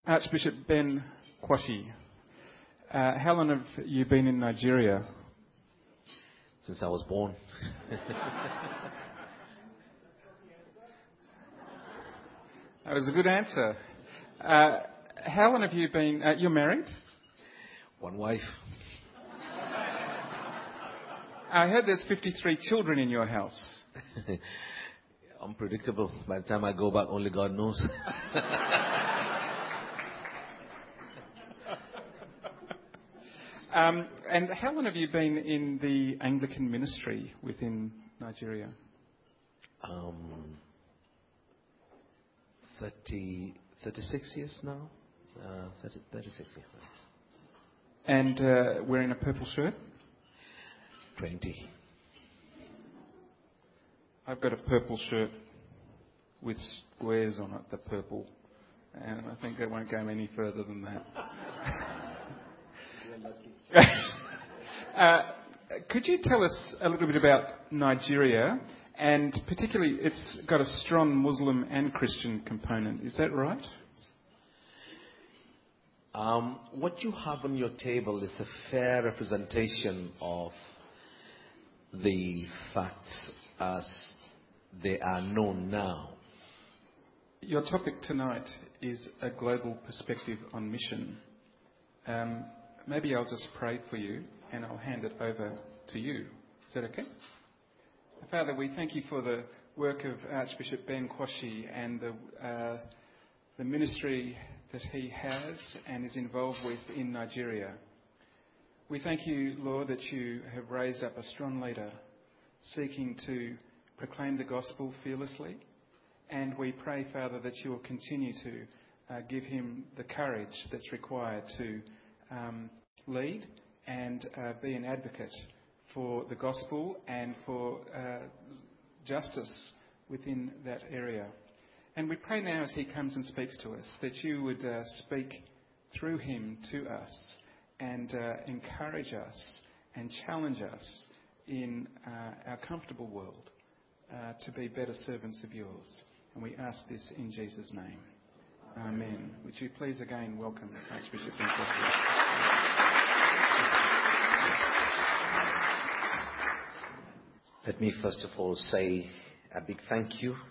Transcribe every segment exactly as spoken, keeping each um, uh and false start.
Archbishop Ben Kwashi, uh, how long have you been in Nigeria? Since I was born. That was a good answer. Uh, how long have you been... Uh, you're married? One wife. I heard there's fifty-three children in your house. Unpredictable. By the time I go back, only God knows. um, and how long have you been in the Anglican ministry within Nigeria? Um, thirty, thirty-six years now. Uh, thirty, thirty-six years. And uh, wearing a purple shirt? twenty. I've got a purple shirt with squares on it, the purple. And I think it won't go any further than that. uh, could you tell us a little bit about Nigeria? And particularly, it's got a strong Muslim and Christian component. Is that right? Um, what you have on your table is a fair representation of the facts as they are known now. Your topic tonight is a global perspective on mission. Um, maybe I'll just pray for you and I'll hand it over to you. Is that okay? Father, we thank you for the work of Archbishop Ben Kwashi and the, uh, the ministry that he has and is involved with in Nigeria. We thank you, Lord, that you have raised up a strong leader seeking to proclaim the gospel fearlessly. And we pray, Father, that you will continue to uh, give him the courage that's required to um, lead and uh, be an advocate for the gospel and for uh, justice within that area. And we pray now as he comes and speaks to us that you would uh, speak through him to us and uh, encourage us and challenge us in uh, our comfortable world uh, to be better servants of yours. And we ask this in Jesus' name. Amen. Would you please again welcome Archbishop Ben Kwashi. Let me first of all say a big thank you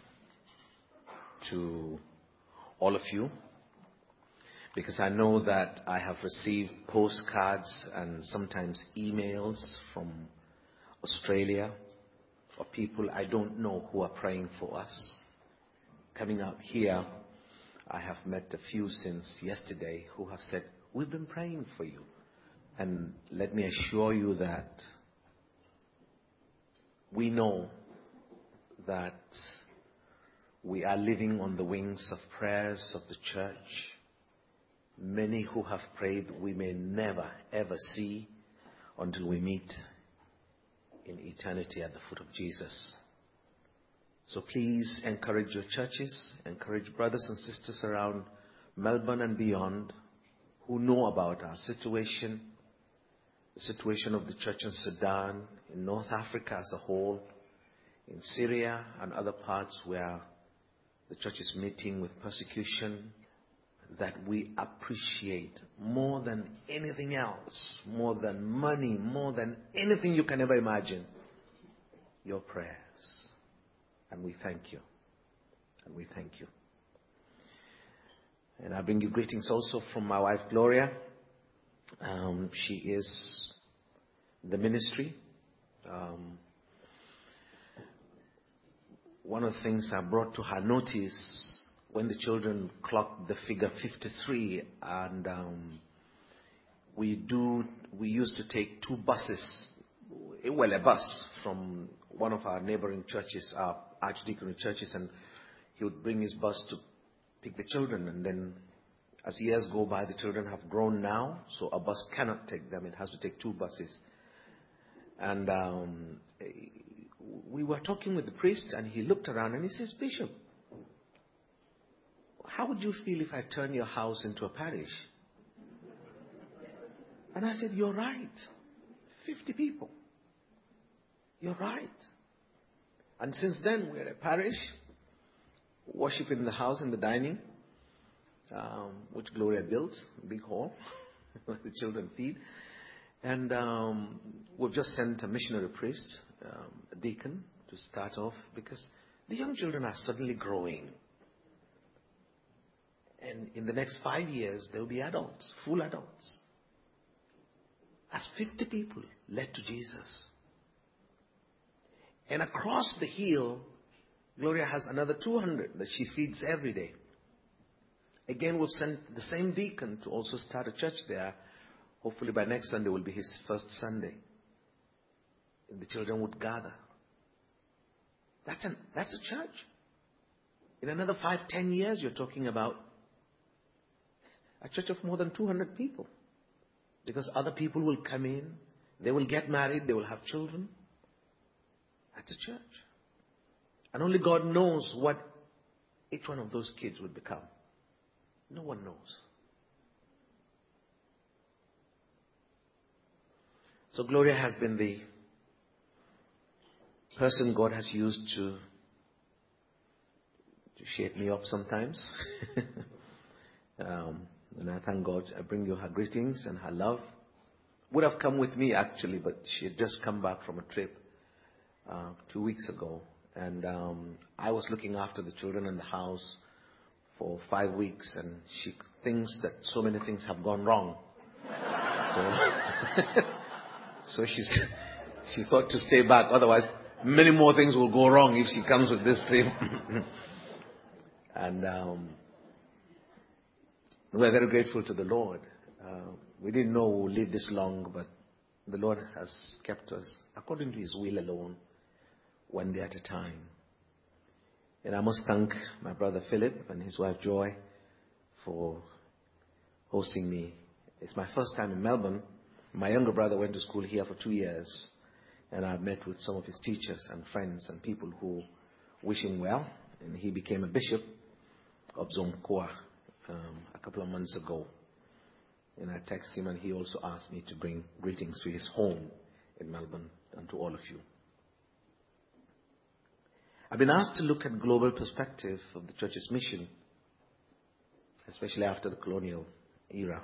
to all of you, because I know that I have received postcards and sometimes emails from Australia of people I don't know who are praying for us. Coming out here, I have met a few since yesterday who have said, we've been praying for you. And let me assure you that we know that we are living on the wings of prayers of the church. Many who have prayed we may never ever see until we meet in eternity at the foot of Jesus. So please encourage your churches, encourage brothers and sisters around Melbourne and beyond who know about our situation, the situation of the church in Sudan, in North Africa as a whole, in Syria and other parts where the church is meeting with persecution, that we appreciate more than anything else, more than money, more than anything you can ever imagine, your prayers. And we thank you. And we thank you. And I bring you greetings also from my wife, Gloria. Um, she is the ministry. Um, one of the things I brought to her notice when the children clocked the figure fifty-three, and um, we do, we used to take two buses, well, a bus from one of our neighboring churches, our archdeaconry churches, and he would bring his bus to pick the children. And then as years go by, the children have grown now, so a bus cannot take them. It has to take two buses. And um, we were talking with the priest, and he looked around and he says, Bishop, how would you feel if I turn your house into a parish? And I said, you're right. fifty people. You're right. And since then, we're a parish, worship in the house, in the dining. um, which Gloria built, a big hall where the children feed. And um, we've just sent a missionary priest, um, a deacon, to start off because the young children are suddenly growing. And in the next five years, they'll be adults, full adults. That's fifty people led to Jesus. And across the hill, Gloria has another two hundred that she feeds every day. Again, we've sent the same deacon to also start a church there. Hopefully by next Sunday will be his first Sunday. And the children would gather. That's, an, that's a church. In another five, ten years, you're talking about a church of more than two hundred people. Because other people will come in, they will get married, they will have children. That's a church. And only God knows what each one of those kids would become. No one knows. So Gloria has been the person God has used to, to shape me up sometimes. um, and I thank God. I bring you her greetings and her love. Would have come with me actually, but she had just come back from a trip uh, two weeks ago. And um, I was looking after the children in the house for five weeks, and she thinks that so many things have gone wrong. So, so she's, she thought to stay back. Otherwise, many more things will go wrong if she comes with this trip. And um, we're very grateful to the Lord. Uh, we didn't know we would live this long, but the Lord has kept us according to His will alone, one day at a time. And I must thank my brother Philip and his wife Joy for hosting me. It's my first time in Melbourne. My younger brother went to school here for two years, and I've met with some of his teachers and friends and people who wish him well. And he became a bishop of Zongkoa um, a couple of months ago. And I texted him, and he also asked me to bring greetings to his home in Melbourne and to all of you. I've been asked to look at global perspective of the church's mission, especially after the colonial era.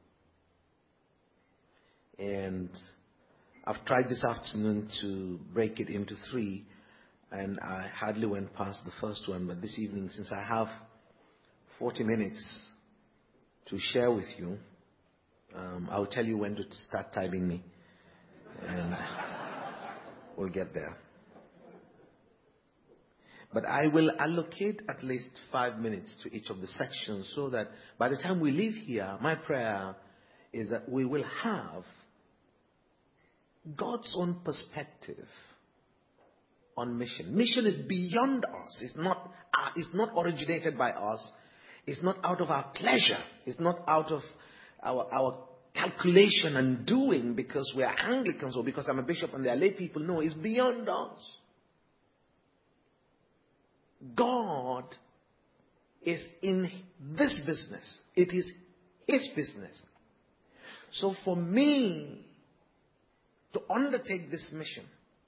And I've tried this afternoon to break it into three, and I hardly went past the first one. But this evening, since I have forty minutes to share with you, um, I'll tell you when to start typing me, and we'll get there. But I will allocate at least five minutes to each of the sections so that by the time we leave here, my prayer is that we will have God's own perspective on mission. Mission is beyond us. It's not, uh, it's not originated by us. It's not out of our pleasure. It's not out of our, our calculation and doing because we are Anglicans or because I'm a bishop and they are lay people. No, it's beyond us. God is in this business. It is His business. So for me to undertake this mission,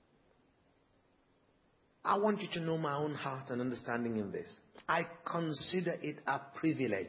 I want you to know my own heart and understanding in this. I consider it a privilege.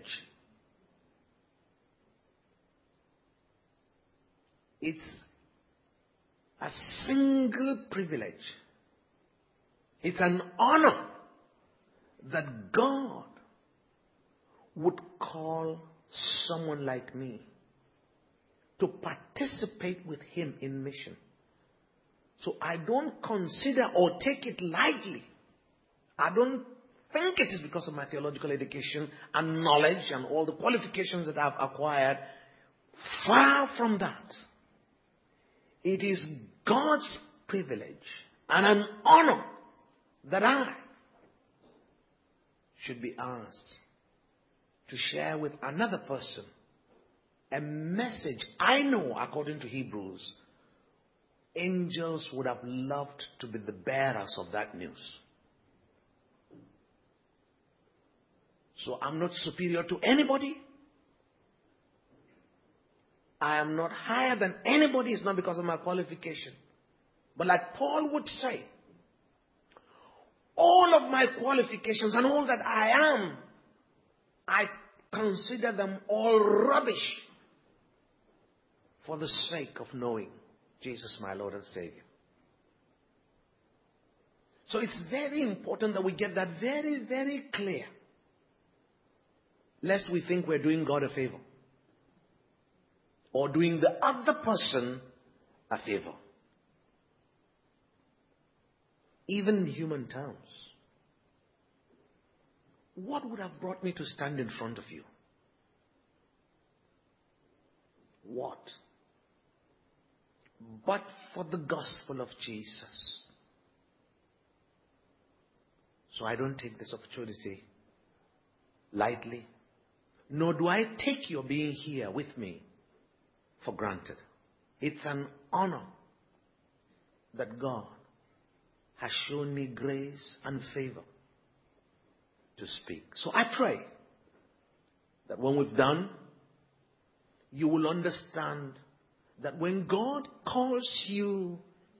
It's a single privilege. It's an honor that God would call someone like me to participate with Him in mission. So I don't consider or take it lightly. I don't think it is because of my theological education and knowledge and all the qualifications that I've acquired. Far from that. It is God's privilege and an honor that I should be asked to share with another person a message. I know, according to Hebrews, angels would have loved to be the bearers of that news. So I'm not superior to anybody. I am not higher than anybody. It's not because of my qualification. But like Paul would say, all of my qualifications and all that I am, I consider them all rubbish for the sake of knowing Jesus, my Lord and Savior. So it's very important that we get that very, very clear, lest we think we're doing God a favor or doing the other person a favor. Even in human terms, what would have brought me to stand in front of you? What? But for the gospel of Jesus. So I don't take this opportunity lightly, nor do I take your being here with me for granted. It's an honor that God has shown me grace and favor to speak. So I pray that when we've done, you will understand that when God calls you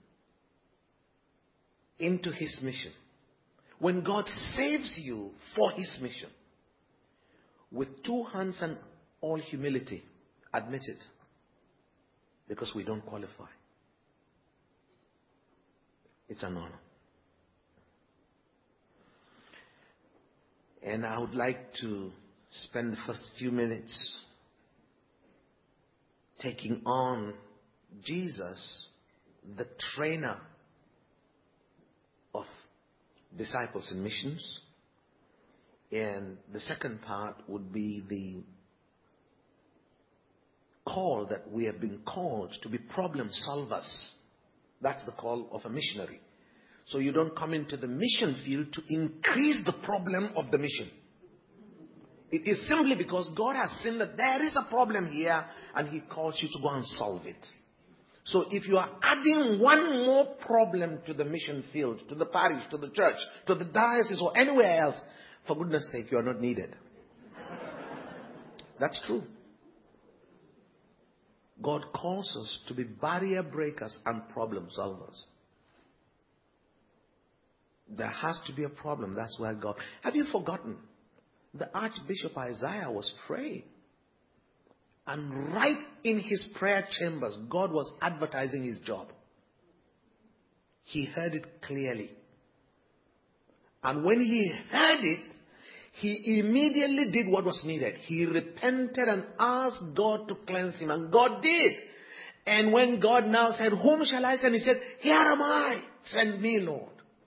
into His mission, when God saves you for His mission, with two hands and all humility, admit it, because we don't qualify. It's an honor. And I would like to spend the first few minutes taking on Jesus, the trainer of disciples in missions. And the second part would be the call that we have been called to be problem solvers. That's the call of a missionary. So you don't come into the mission field to increase the problem of the mission. It is simply because God has seen that there is a problem here and He calls you to go and solve it. So if you are adding one more problem to the mission field, to the parish, to the church, to the diocese or anywhere else, for goodness sake, you are not needed. That's true. God calls us to be barrier breakers and problem solvers. There has to be a problem. That's why God... Have you forgotten? The Archbishop Isaiah was praying. And right in his prayer chambers, God was advertising his job. He heard it clearly. And when he heard it, he immediately did what was needed. He repented and asked God to cleanse him. And God did. And when God now said, whom shall I send? He said, here am I. Send me, Lord.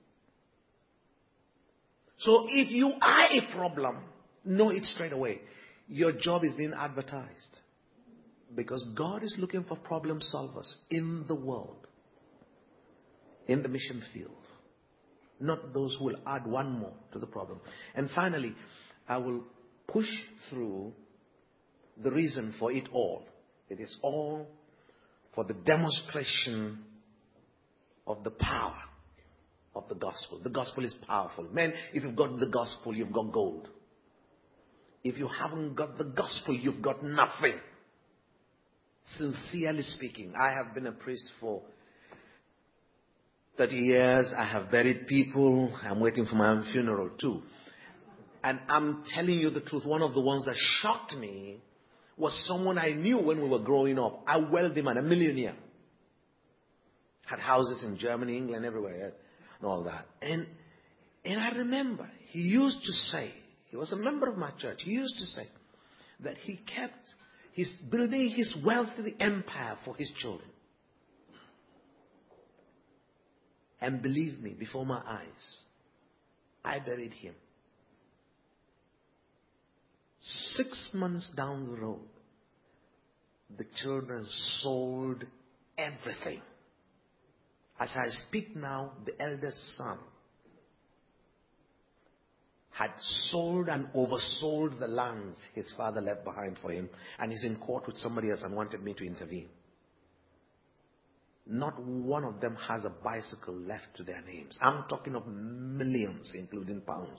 So if you are a problem, know it straight away. Your job is being advertised. Because God is looking for problem solvers in the world. In the mission field. Not those who will add one more to the problem. And finally, I will push through the reason for it all. It is all for the demonstration of the power of the gospel. The gospel is powerful. Man, if you've got the gospel, you've got gold. If you haven't got the gospel, you've got nothing. Sincerely speaking, I have been a priest for thirty years. I have buried people. I'm waiting for my own funeral too. And I'm telling you the truth. One of the ones that shocked me was someone I knew when we were growing up. A wealthy man, a millionaire. Had houses in Germany, England, everywhere. And all that. And, and I remember he used to say, he was a member of my church. He used to say that he kept his building his wealthy empire for his children. And believe me, before my eyes, I buried him. Six months down the road, the children sold everything. As I speak now, the eldest son had sold and oversold the lands his father left behind for him, and he's in court with somebody else and wanted me to intervene. Not one of them has a bicycle left to their names. I'm talking of millions, including pounds.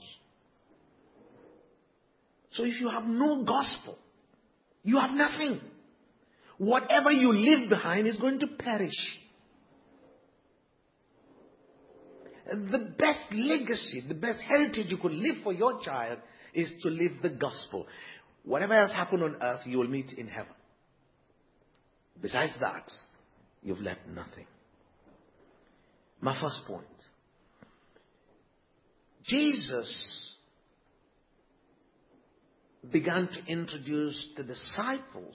So if you have no gospel, you have nothing. Whatever you leave behind is going to perish. The best legacy, the best heritage you could leave for your child is to live the gospel. Whatever else happened on earth, you will meet in heaven. Besides that, you've left nothing. My first point. Jesus began to introduce the disciples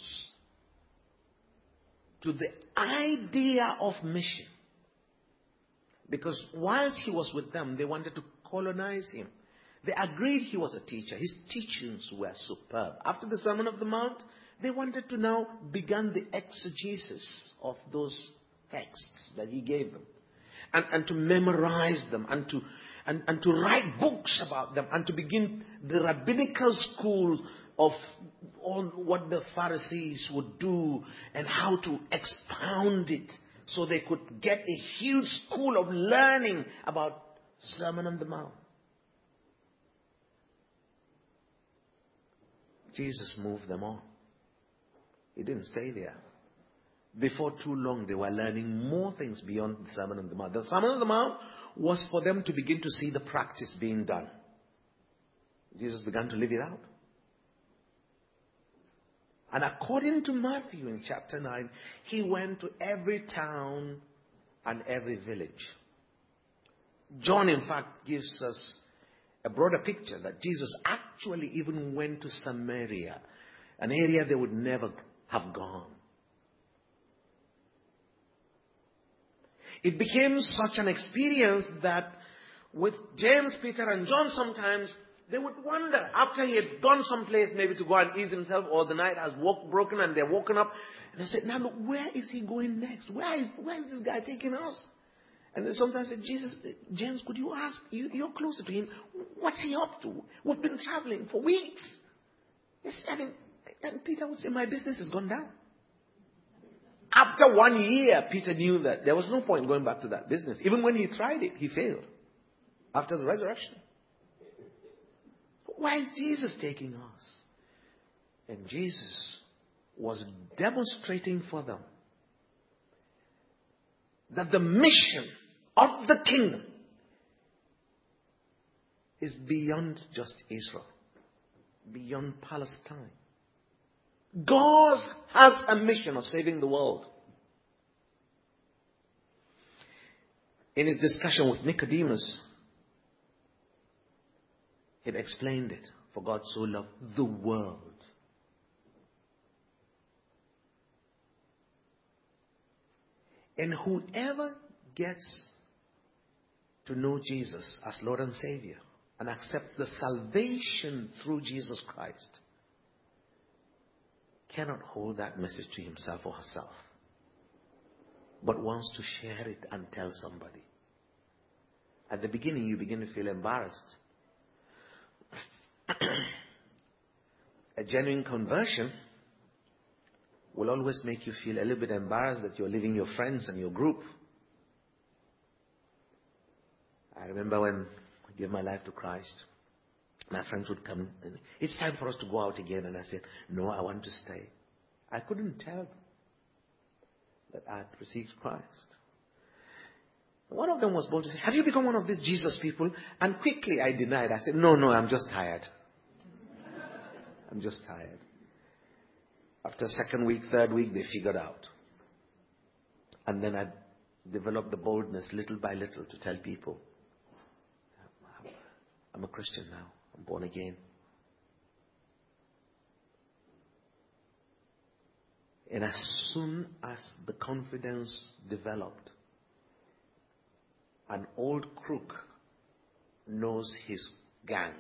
to the idea of mission. Because whilst he was with them, they wanted to colonize him. They agreed he was a teacher. His teachings were superb. After the Sermon on the Mount, they wanted to now begin the exegesis of those texts that he gave them. And, and to memorize them and to, and, and to write books about them and to begin the rabbinical school of all what the Pharisees would do and how to expound it so they could get a huge school of learning about Sermon on the Mount. Jesus moved them on. He didn't stay there. Before too long, they were learning more things beyond the Sermon on the Mount. The Sermon on the Mount was for them to begin to see the practice being done. Jesus began to live it out. And according to Matthew in chapter nine, he went to every town and every village. John, in fact, gives us a broader picture that Jesus actually even went to Samaria, an area they would never have gone. It became such an experience that with James, Peter, and John sometimes, they would wonder, after he had gone someplace maybe to go and ease himself, or the night has woke, broken and they're woken up, and they said, now look, where is he going next? Where is, where is this guy taking us? And then sometimes I said, Jesus, James, could you ask, you, you're closer to him, what's he up to? We've been traveling for weeks. Yes, I mean, and Peter would say, my business has gone down. After one year, Peter knew that there was no point going back to that business. Even when he tried it, he failed. After the resurrection. Why is Jesus taking us? And Jesus was demonstrating for them that the mission of the kingdom is beyond just Israel, beyond Palestine. God has a mission of saving the world. In his discussion with Nicodemus, he explained it. For God so loved the world. And whoever gets to know Jesus as Lord and Savior and accept the salvation through Jesus Christ cannot hold that message to himself or herself, but wants to share it and tell somebody. At the beginning, you begin to feel embarrassed. A genuine conversion will always make you feel a little bit embarrassed that you're leaving your friends and your group. I remember when I gave my life to Christ, my friends would come and it's time for us to go out again. And I said, no, I want to stay. I couldn't tell them that I had received Christ. One of them was bold to say, have you become one of these Jesus people? And quickly I denied. I said, no, no, I'm just tired. I'm just tired. After second week, third week, they figured out. And then I developed the boldness little by little to tell people, I'm a Christian now. I'm born again. And as soon as the confidence developed, an old crook knows his gangs.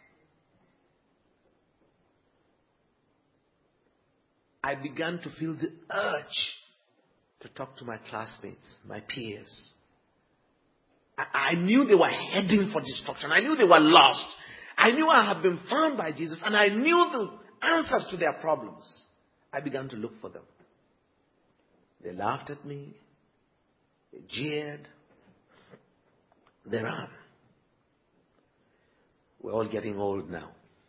I began to feel the urge to talk to my classmates, my peers. I, I knew they were heading for destruction. I knew they were lost. I knew I had been found by Jesus, and I knew the answers to their problems. I began to look for them. They laughed at me. They jeered. They ran. We're all getting old now.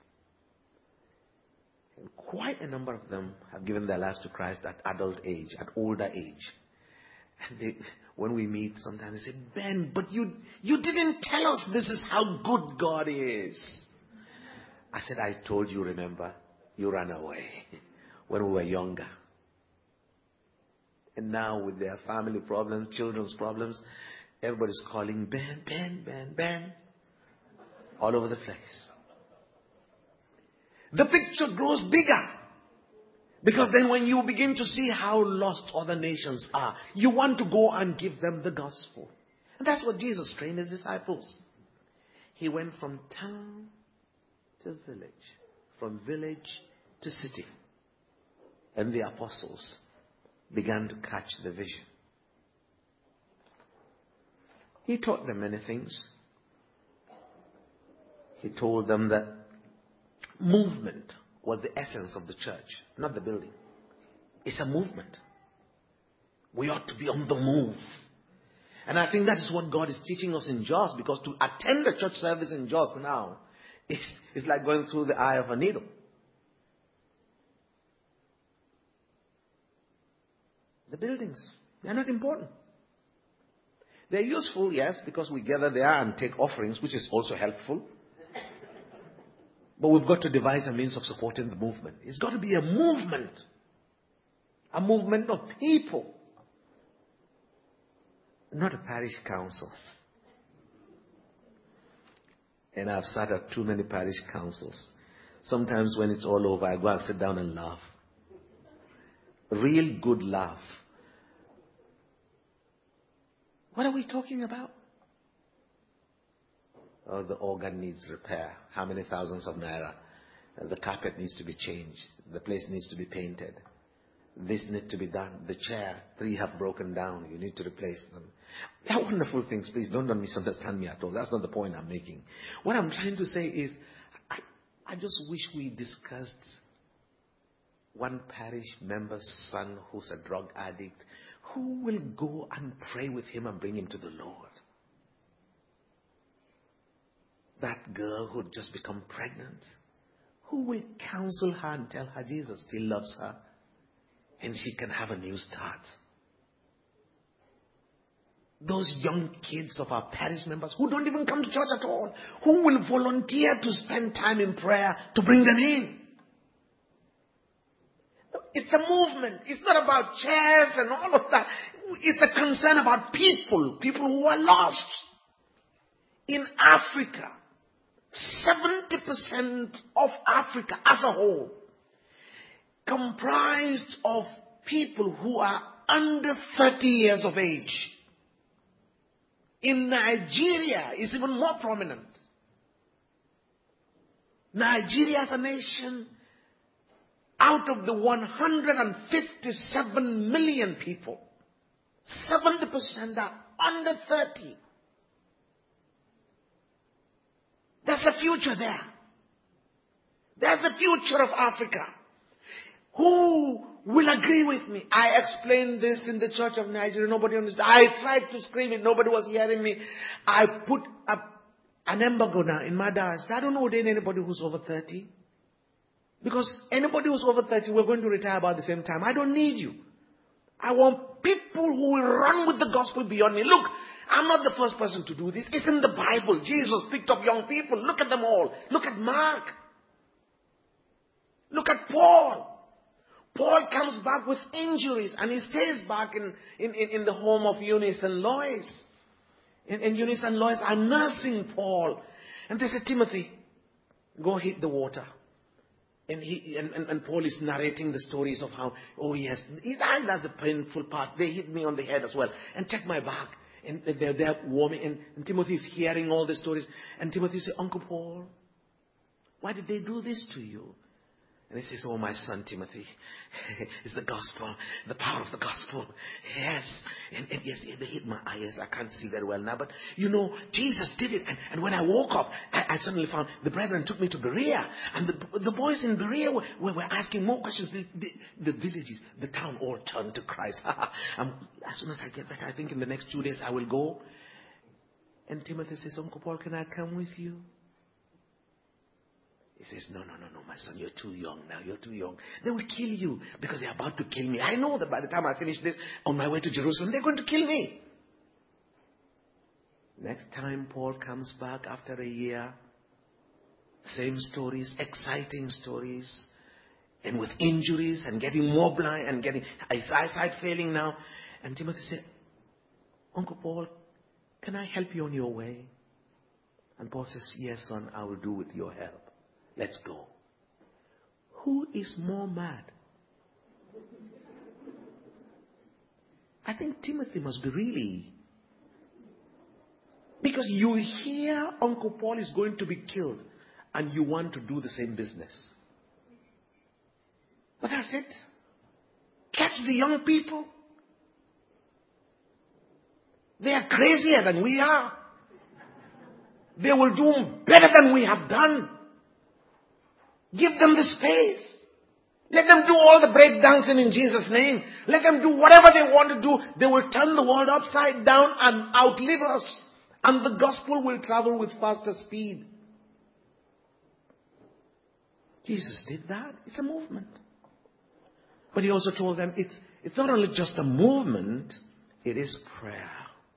And quite a number of them have given their lives to Christ at adult age, at older age. And they, when we meet, sometimes they say, Ben, but you, you didn't tell us this is how good God is. I said, I told you, remember? You ran away when we were younger. And now with their family problems, children's problems, everybody's calling Ben, Ben, Ben, Ben. All over the place. The picture grows bigger. Because then when you begin to see how lost other nations are, you want to go and give them the gospel. And that's what Jesus trained his disciples. He went from town to village, from village to city. And the apostles began to catch the vision. He taught them many things. He told them that movement was the essence of the church, not the building. It's a movement. We ought to be on the move. And I think that is what God is teaching us in Jos, because to attend a church service in Jos now is, is like going through the eye of a needle. The buildings, they are not important. They're useful, yes, because we gather there and take offerings, which is also helpful. But we've got to devise a means of supporting the movement. It's got to be a movement. A movement of people. Not a parish council. And I've sat at too many parish councils. Sometimes when it's all over, I go and sit down and laugh. Real good laugh. What are we talking about? Oh, the organ needs repair. How many thousands of naira? The carpet needs to be changed. The place needs to be painted. This needs to be done. The chair, three have broken down. You need to replace them. They're wonderful things. Please don't, don't misunderstand me at all. That's not the point I'm making. What I'm trying to say is, I, I just wish we discussed one parish member's son who's a drug addict. Who will go and pray with him and bring him to the Lord? That girl who had just become pregnant, who will counsel her and tell her Jesus still loves her and she can have a new start? Those young kids of our parish members who don't even come to church at all, who will volunteer to spend time in prayer to bring them in. It's a movement. It's not about chairs and all of that. It's a concern about people, people who are lost. In Africa, seventy percent of Africa as a whole comprised of people who are under thirty years of age. In Nigeria, it's even more prominent. Nigeria as a nation, out of the one hundred fifty-seven million people, seventy percent are under thirty. There's a future there. There's the future of Africa. Who will agree with me? I explained this in the Church of Nigeria. Nobody understood. I tried to scream it. Nobody was hearing me. I put up an embargo now in my diocese. I don't ordain anybody who's over thirty. Because anybody who's over thirty, we're going to retire about the same time. I don't need you. I want people who will run with the gospel beyond me. Look, I'm not the first person to do this. It's in the Bible. Jesus picked up young people. Look at them all. Look at Mark. Look at Paul. Paul comes back with injuries and he stays back in, in, in, in the home of Eunice and Lois. And, and Eunice and Lois are nursing Paul. And they say, Timothy, go hit the water. And, he, and, and, and Paul is narrating the stories of how, oh yes, and that's the painful part. They hit me on the head as well. And check my back. And they're there warming. And, and Timothy is hearing all the stories. And Timothy says, Uncle Paul, why did they do this to you? And he says, oh, my son Timothy, it's the gospel, the power of the gospel. Yes. And, and yes, they hit my eyes. I can't see very well now. But, you know, Jesus did it. And, and when I woke up, I, I suddenly found the brethren took me to Berea. And the, the boys in Berea were, were asking more questions. The, the, the villages, the town all turned to Christ. um, as soon as I get back, I think in the next two days I will go. And Timothy says, Uncle Paul, can I come with you? He says, no, no, no, no, my son, you're too young now. You're too young. They will kill you because they're about to kill me. I know that by the time I finish this, on my way to Jerusalem, they're going to kill me. Next time Paul comes back after a year, same stories, exciting stories. and with injuries and getting more blind and getting his eyesight failing now. And Timothy said, Uncle Paul, can I help you on your way? And Paul says, yes, son, I will do with your help. Let's go. Who is more mad? I think Timothy must be really. Because you hear Uncle Paul is going to be killed and you want to do the same business. But that's it. Catch the young people. They are crazier than we are. They will do better than we have done. Give them the space. Let them do all the breakdancing in Jesus' name. Let them do whatever they want to do. They will turn the world upside down and outlive us. And the gospel will travel with faster speed. Jesus did that. It's a movement. But he also told them it's, it's not only just a movement, it is prayer.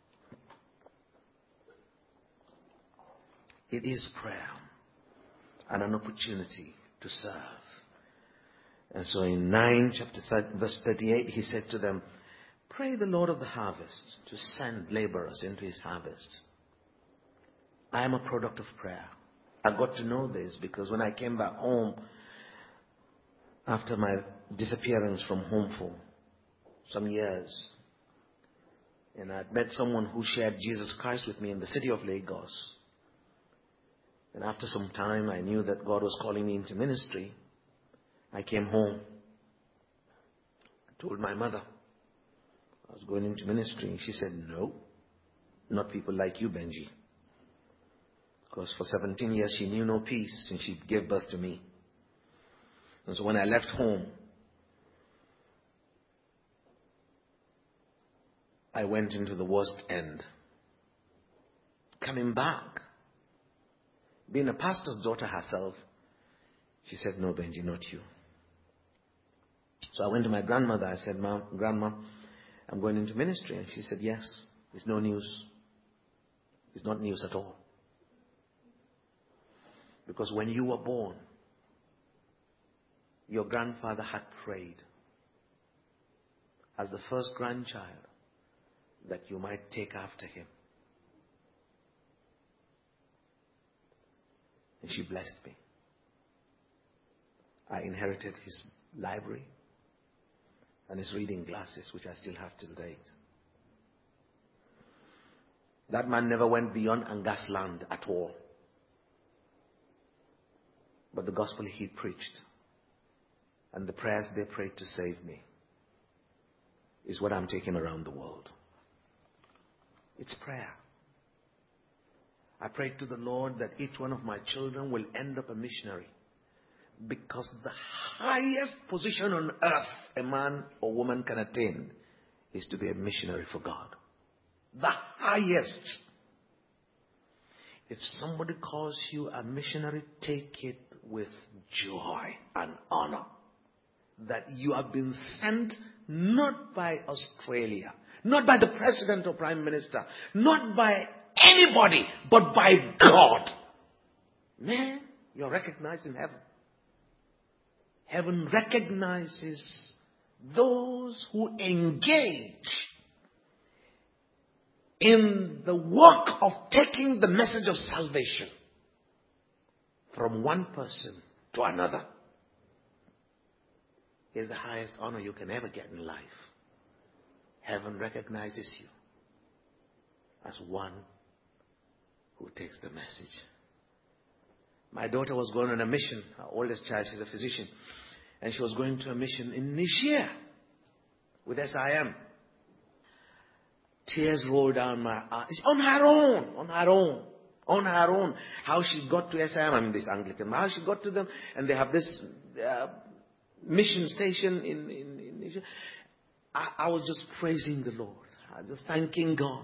It is prayer and an opportunity to serve. And so in nine, chapter thirty, verse thirty-eight, he said to them, pray the Lord of the harvest to send laborers into his harvest. I am a product of prayer. I got to know this because when I came back home after my disappearance from home for some years, and I met someone who shared Jesus Christ with me in the city of Lagos. And after some time, I knew that God was calling me into ministry. I came home. I told my mother I was going into ministry. She said, no, not people like you, Benji. Because for seventeen years, she knew no peace since she gave birth to me. And so when I left home, I went into the worst end. Coming back, being a pastor's daughter herself, she said, no, Benji, not you. So I went to my grandmother. I said, Mom, Grandma, I'm going into ministry. And she said, yes, it's no news. It's not news at all. Because when you were born, your grandfather had prayed as the first grandchild that you might take after him. And she blessed me. I inherited his library and his reading glasses, which I still have till date. That man never went beyond Angas land at all. But the gospel he preached and the prayers they prayed to save me is what I'm taking around the world. It's prayer. I prayed to the Lord that each one of my children will end up a missionary. Because the highest position on earth a man or woman can attain is to be a missionary for God. The highest. If somebody calls you a missionary, take it with joy and honor. That you have been sent not by Australia, not by the president or prime minister, not by anybody, but by God. Man, you're recognized in heaven. Heaven recognizes those who engage in the work of taking the message of salvation from one person to another. Is the highest honor you can ever get in life. Heaven recognizes you as one who takes the message. My daughter was going on a mission. Her oldest child, she's a physician. And she was going to a mission in Niger with S I M. Tears rolled down my eyes. On her own. On her own. On her own. How she got to S I M. I mean this Anglican. How she got to them. And they have this uh, mission station in, in, in Niger. I, I was just praising the Lord. I was just thanking God.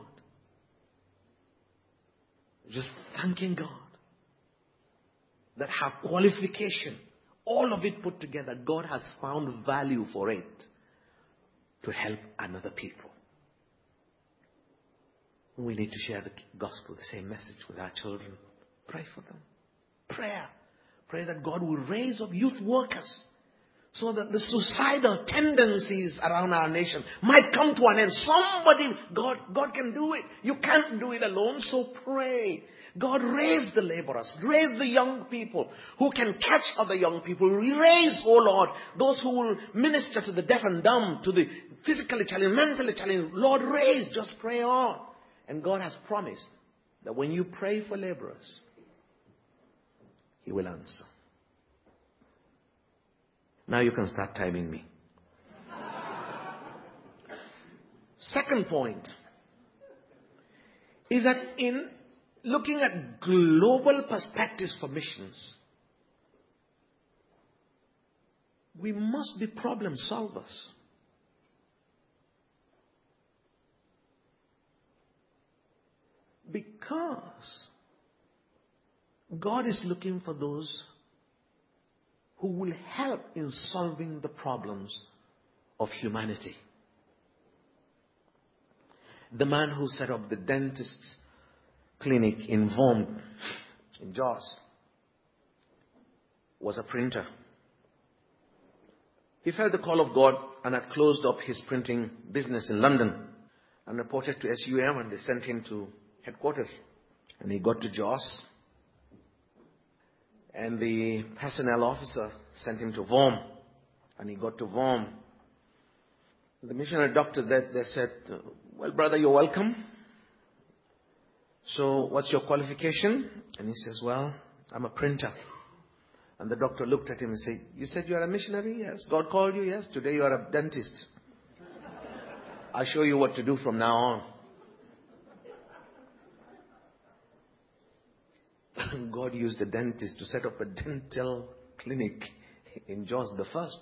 Just thanking God. That her qualification, all of it put together, God has found value for it to help another people. We need to share the gospel, the same message with our children. Pray for them. Prayer. Pray that God will raise up youth workers so that the suicidal tendencies around our nation might come to an end. Somebody, God, God can do it. You can't do it alone, so pray. God, raise the laborers, raise the young people who can catch other young people. Raise, oh Lord, those who will minister to the deaf and dumb, to the physically challenged, mentally challenged. Lord, raise, just pray on. And God has promised that when you pray for laborers, He will answer. Now you can start timing me. Second point is that in looking at global perspectives for missions, we must be problem solvers. Because God is looking for those who will help in solving the problems of humanity. The man who set up the dentist's clinic in Vaughan, in Jos, was a printer. He felt the call of God and had closed up his printing business in London and reported to S U M, and they sent him to headquarters. And he got to Jos, and the personnel officer sent him to Vaughan, and he got to Vaughan. The missionary doctor, they, they said, well, brother, you're welcome. So what's your qualification? And he says, well, I'm a printer. And the doctor looked at him and said, you said you are a missionary? Yes. God called you? Yes. Today you are a dentist. I'll show you what to do from now on. God used a dentist to set up a dental clinic in Jos, the first.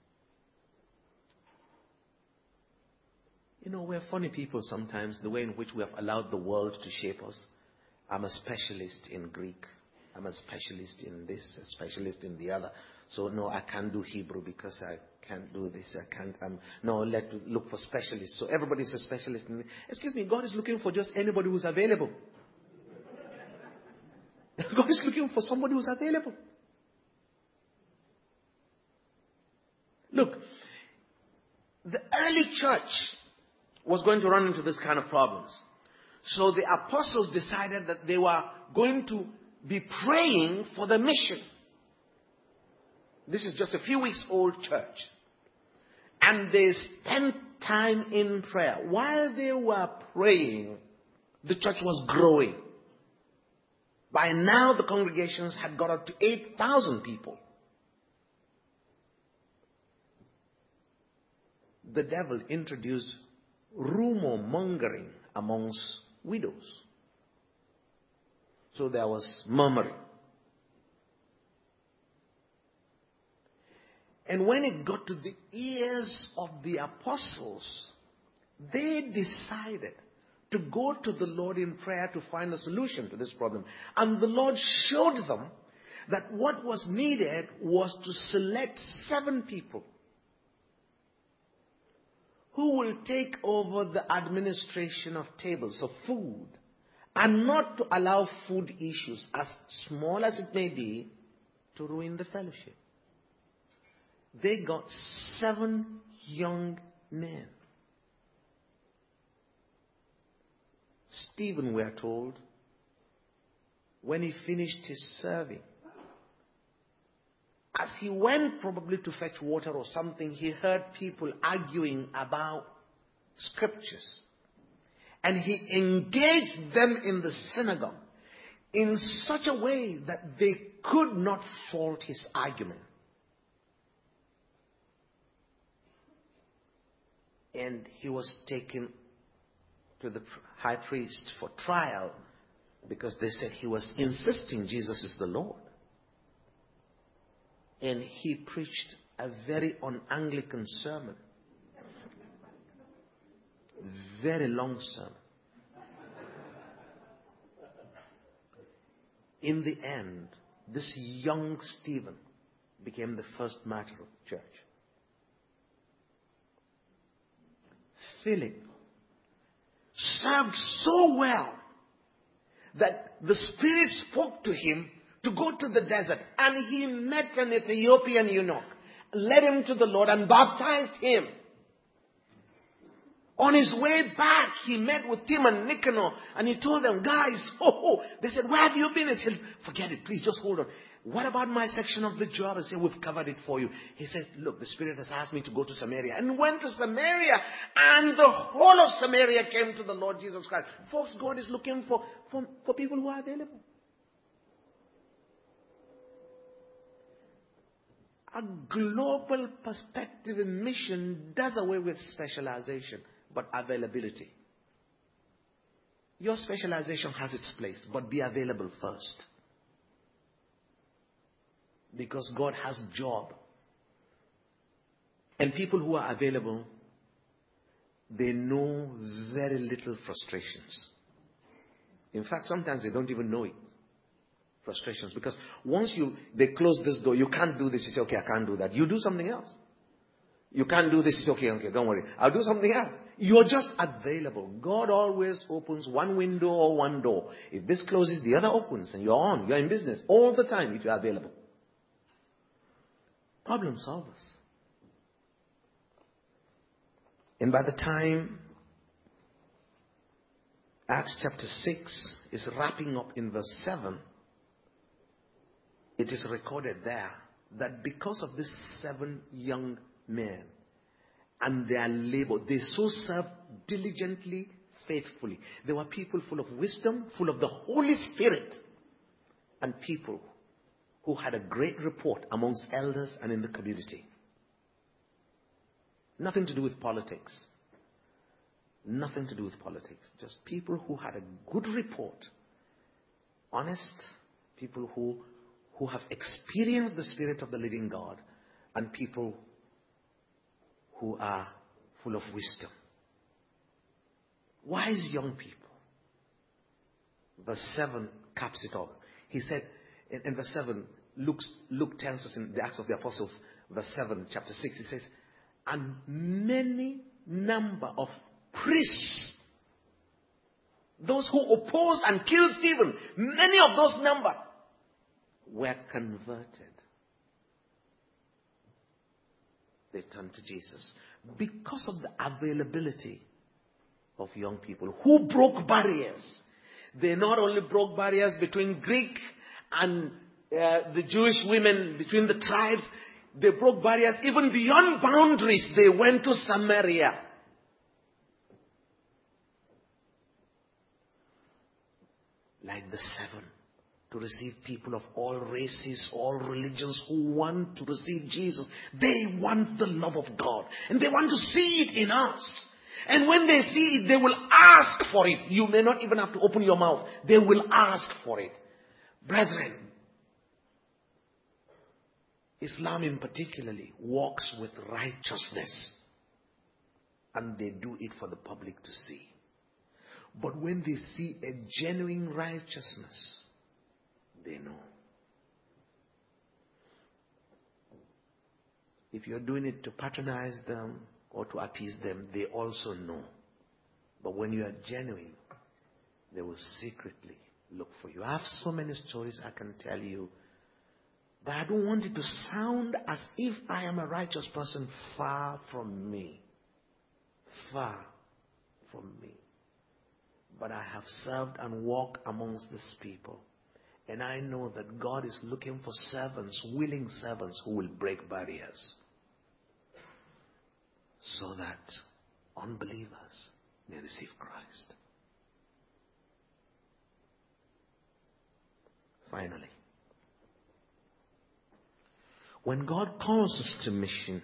You know, we're funny people sometimes, the way in which we have allowed the world to shape us. I'm a specialist in Greek. I'm a specialist in this, a specialist in the other. So no, I can't do Hebrew because I can't do this. I can't. I'm, no, let look for specialists. So everybody's a specialist in this. Excuse me, God is looking for just anybody who's available. God is looking for somebody who's available. Look, the early church was going to run into this kind of problems. So the apostles decided that they were going to be praying for the mission. This is just a few weeks old church. And they spent time in prayer. While they were praying, the church was growing. By now, the congregations had got up to eight thousand people. The devil introduced rumor mongering amongst widows. So there was murmuring. And when it got to the ears of the apostles, they decided to go to the Lord in prayer to find a solution to this problem. And the Lord showed them that what was needed was to select seven people who will take over the administration of tables of food, and not to allow food issues, as small as it may be, to ruin the fellowship. They got seven young men. Stephen, we are told, when he finished his serving, as he went probably to fetch water or something, he heard people arguing about scriptures. And he engaged them in the synagogue in such a way that they could not fault his argument. And he was taken to the high priest for trial because they said he was insisting Jesus is the Lord. And he preached a very un-Anglican sermon. Very long sermon. In the end, this young Stephen became the first martyr of the church. Philip served so well that the Spirit spoke to him to go to the desert, and he met an Ethiopian eunuch, led him to the Lord and baptized him. On his way back, he met with Tim and Nicanor, and he told them, guys, oh, oh. They said, where have you been? He said, forget it, please, just hold on. What about my section of the job? I said, we've covered it for you. He said, look, the Spirit has asked me to go to Samaria. And went to Samaria, and the whole of Samaria came to the Lord Jesus Christ. Folks, God is looking for, for, for people who are available. A global perspective in mission does away with specialization, but availability. Your specialization has its place, but be available first. Because God has a job. And people who are available, they know very little frustrations. In fact, sometimes they don't even know it. Frustrations. Because once you they close this door, you can't do this. You say, okay, I can't do that. You do something else. You can't do this. You say, okay, okay, don't worry. I'll do something else. You're just available. God always opens one window or one door. If this closes, the other opens, and you're on. You're in business all the time if you're available. Problem solvers. And by the time Acts chapter six is wrapping up in verse seven, it is recorded there that because of these seven young men and their labor, they so served diligently, faithfully. They were people full of wisdom, full of the Holy Spirit, and people who had a great report amongst elders and in the community. Nothing to do with politics. Nothing to do with politics. Just people who had a good report. Honest people who who have experienced the Spirit of the living God, and people who are full of wisdom. Wise young people. Verse seven caps it off. He said, in, in verse seven, Luke, Luke tells us in the Acts of the Apostles, verse seven, chapter six, he says, and many number of priests, those who opposed and killed Stephen, many of those number were converted. They turned to Jesus because of the availability of young people who broke barriers. They not only broke barriers between Greek and uh, the Jewish women, between the tribes, they broke barriers even beyond boundaries. They went to Samaria. Like the seven. To receive people of all races, all religions who want to receive Jesus. They want the love of God. And they want to see it in us. And when they see it, they will ask for it. You may not even have to open your mouth. They will ask for it. Brethren, Islam in particularly walks with righteousness. And they do it for the public to see. But when they see a genuine righteousness, they know. If you're doing it to patronize them or to appease them, they also know. But when you are genuine, they will secretly look for you. I have so many stories I can tell you, but I don't want it to sound as if I am a righteous person. Far from me. Far from me. But I have served and walked amongst these people. And I know that God is looking for servants, willing servants who will break barriers. So that unbelievers may receive Christ. Finally, when God calls us to mission,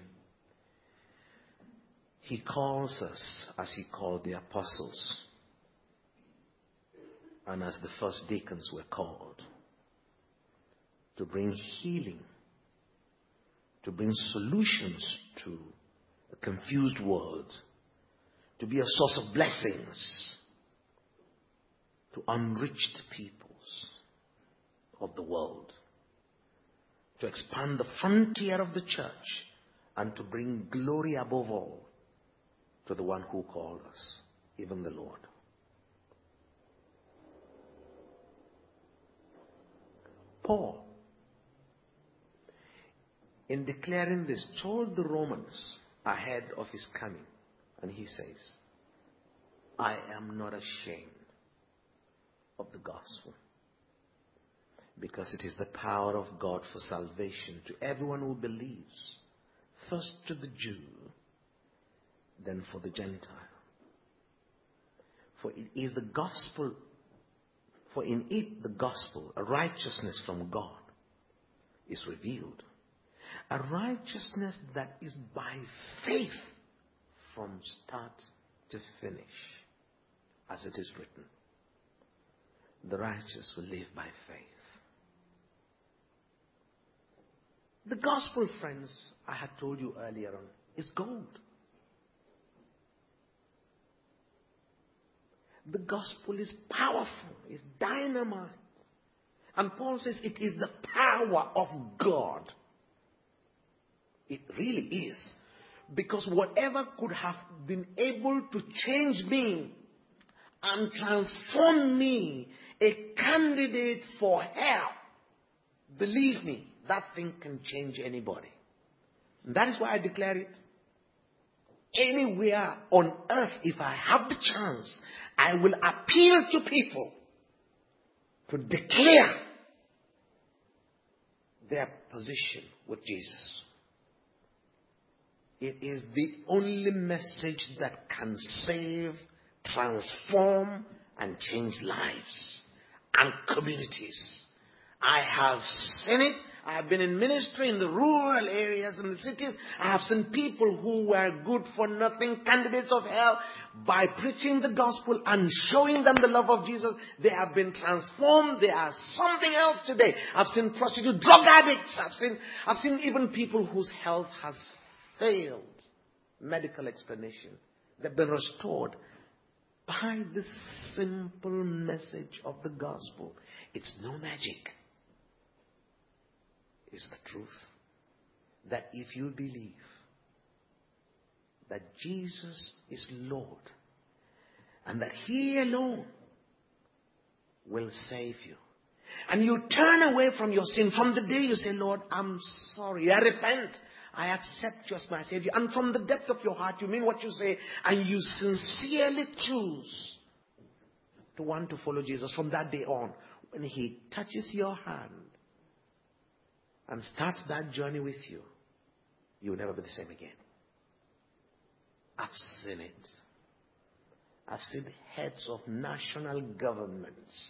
He calls us as He called the apostles. And as the first deacons were called, to bring healing, to bring solutions to a confused world, to be a source of blessings to unreached peoples of the world, to expand the frontier of the church, and to bring glory above all to the one who called us, even the Lord. Paul, in declaring this, told the Romans ahead of his coming. And he says, I am not ashamed of the gospel, because it is the power of God for salvation to everyone who believes, first to the Jew, then for the Gentile. For it is the gospel, for in it the gospel, a righteousness from God, is revealed. A righteousness that is by faith from start to finish, as it is written. The righteous will live by faith. The gospel, friends, I had told you earlier on, is gold. The gospel is powerful, is dynamite. And Paul says it is the power of God. It really is. Because whatever could have been able to change me and transform me, a candidate for hell, believe me, that thing can change anybody. And that is why I declare it. Anywhere on earth, if I have the chance, I will appeal to people to declare their position with Jesus. It is the only message that can save, transform, and change lives and communities. I have seen it. I have been in ministry in the rural areas and the cities. I have seen people who were good for nothing, candidates of hell, by preaching the gospel and showing them the love of Jesus. They have been transformed. They are something else today. I've seen prostitutes, drug addicts. I've seen, I've seen even people whose health has failed medical explanation. They've been restored by the simple message of the gospel. It's no magic. It's the truth. That if you believe that Jesus is Lord and that He alone will save you, and you turn away from your sin from the day you say, Lord, I'm sorry, I repent, I accept you as my Savior, and from the depth of your heart you mean what you say, and you sincerely choose to want to follow Jesus from that day on, when He touches your hand and starts that journey with you, you will never be the same again. I've seen it. I've seen heads of national governments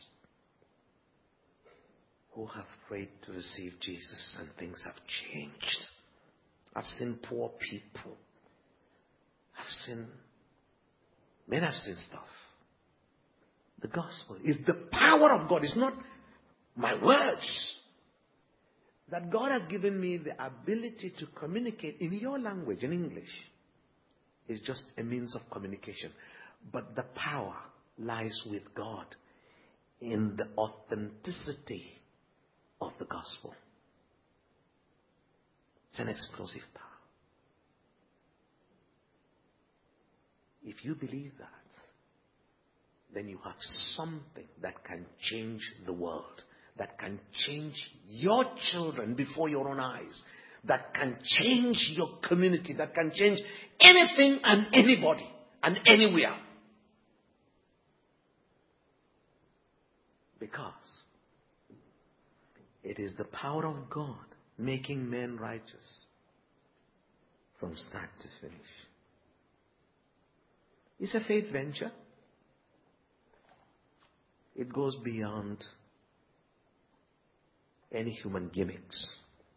who have prayed to receive Jesus and things have changed. I've seen poor people. I've seen, men have seen stuff. The gospel is the power of God. It's not my words. That God has given me the ability to communicate in your language, in English, is just a means of communication. But the power lies with God in the authenticity of the gospel. It's an explosive power. If you believe that, then you have something that can change the world, that can change your children before your own eyes, that can change your community, that can change anything and anybody and anywhere. Because it is the power of God making men righteous from start to finish. It's a faith venture. It goes beyond any human gimmicks.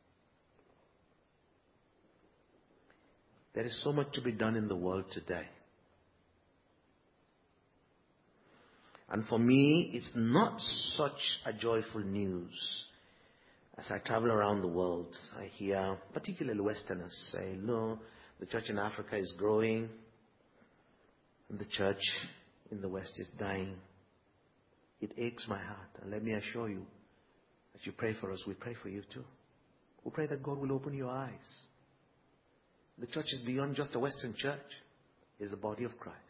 There is so much to be done in the world today. And for me, it's not such a joyful news. As I travel around the world, I hear, particularly Westerners, say, no, the church in Africa is growing, and the church in the West is dying. It aches my heart. And let me assure you, as you pray for us, we pray for you too. We pray that God will open your eyes. The church is beyond just a Western church. It's the body of Christ.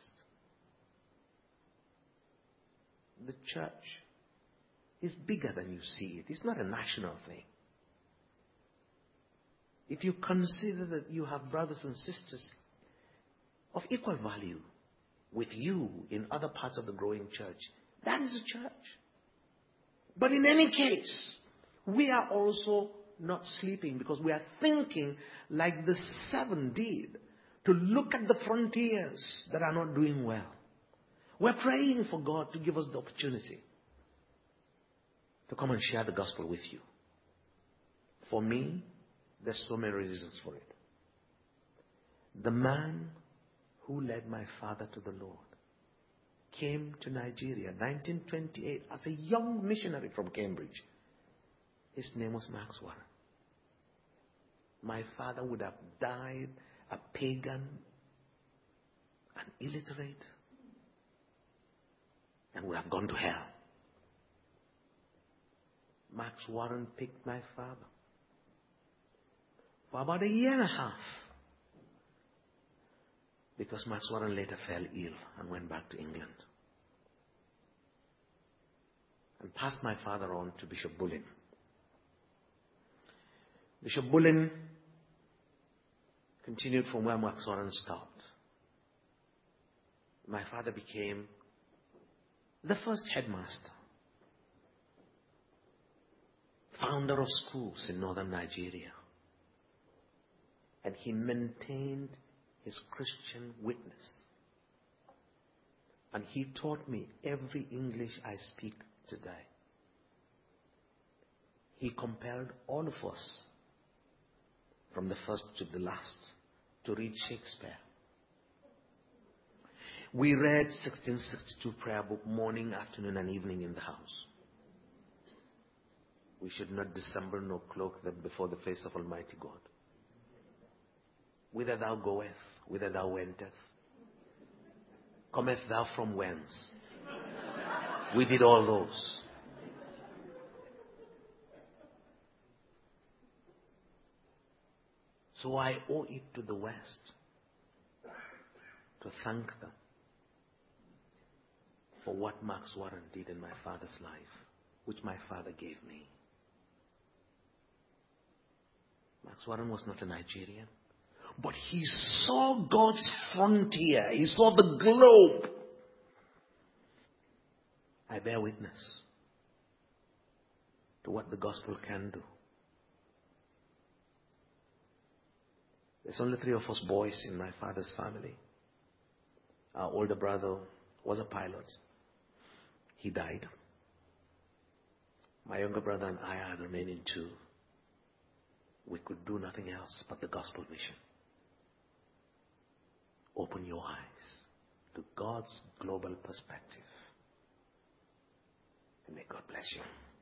The church is bigger than you see it. It's not a national thing. if you consider that you have brothers and sisters of equal value with you in other parts of the growing church, that is a church. But in any case, we are also not sleeping because we are thinking like the seven did, to look at the frontiers that are not doing well. We're praying for God to give us the opportunity to come and share the gospel with you. For me, there's so many reasons for it. The man who led my father to the Lord came to Nigeria nineteen twenty-eight as a young missionary from Cambridge. His name was Max Warren. My father would have died a pagan, an illiterate, and would have gone to hell. Max Warren picked my father for about a year and a half, because Max Warren later fell ill and went back to England, and passed my father on to Bishop Bullen. Bishop Bullen continued from where Max Warren stopped. My father became the first headmaster, founder of schools in northern Nigeria. And he maintained his Christian witness. And he taught me every English I speak today. He compelled all of us, from the first to the last, to read Shakespeare. We read sixteen sixty-two prayer book morning, afternoon, and evening in the house. We should not dissemble nor cloak them before the face of Almighty God. Whither thou goest, whither thou wentest, comest thou from whence? We did all those. So I owe it to the West to thank them for what Max Warren did in my father's life, which my father gave me. Max Warren was not a Nigerian, but he saw God's frontier. He saw the globe. I bear witness to what the gospel can do. There's only three of us boys in my father's family. Our older brother was a pilot. He died. My younger brother and I are the remaining two. We could do nothing else but the gospel mission. Open your eyes to God's global perspective. And may God bless you.